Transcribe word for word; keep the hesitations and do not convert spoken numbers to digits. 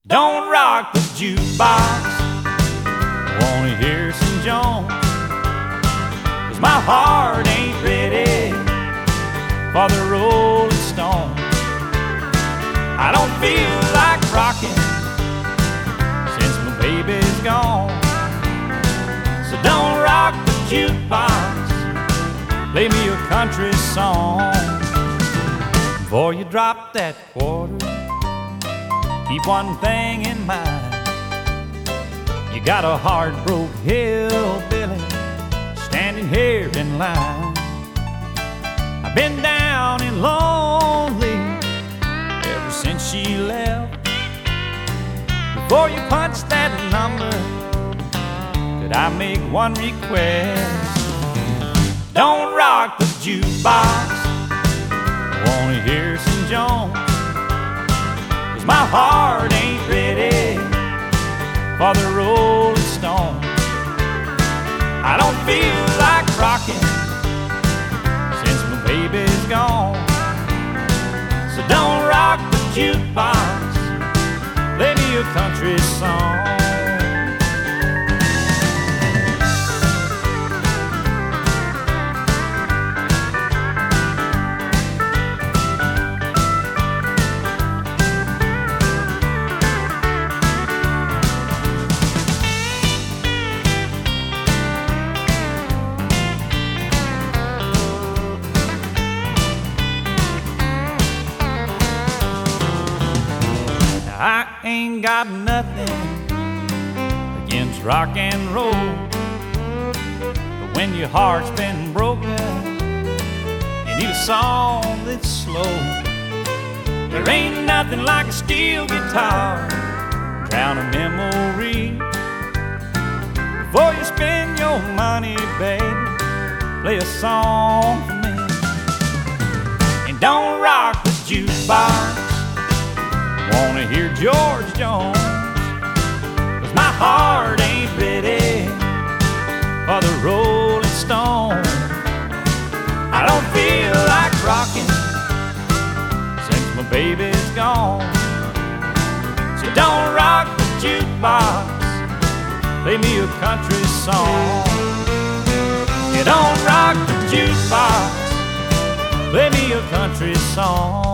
Don't rock the jukebox, I wanna hear some Jones, 'cause my heart ain't ready for the Rolling Stones. I don't feel like rocking since my baby's gone. So don't rock the jukebox, play me a country song. Before you drop that quarter, keep one thing in mind. You got a heart-broke hillbilly standing here in line. I've been down and lonely ever since she left. Before you punch that number, could I make one request? Don't rock the jukebox, I wanna hear some Jones, 'cause my heart ain't ready for the Rolling Stones. I don't feel like rocking since my baby's gone. So don't rock the jukebox, play me a country song. I ain't got nothing against rock and roll, but when your heart's been broken, you need a song that's slow. There ain't nothing like a steel guitar, drown a memory. Before you spend your money, baby, play a song for me. And don't rock the jukebox, wanna hear George Jones, 'cause my heart ain't ready for the Rolling Stones. I don't feel like rocking since my baby's gone. So don't rock the jukebox, play me a country song. You don't rock the jukebox, play me a country song.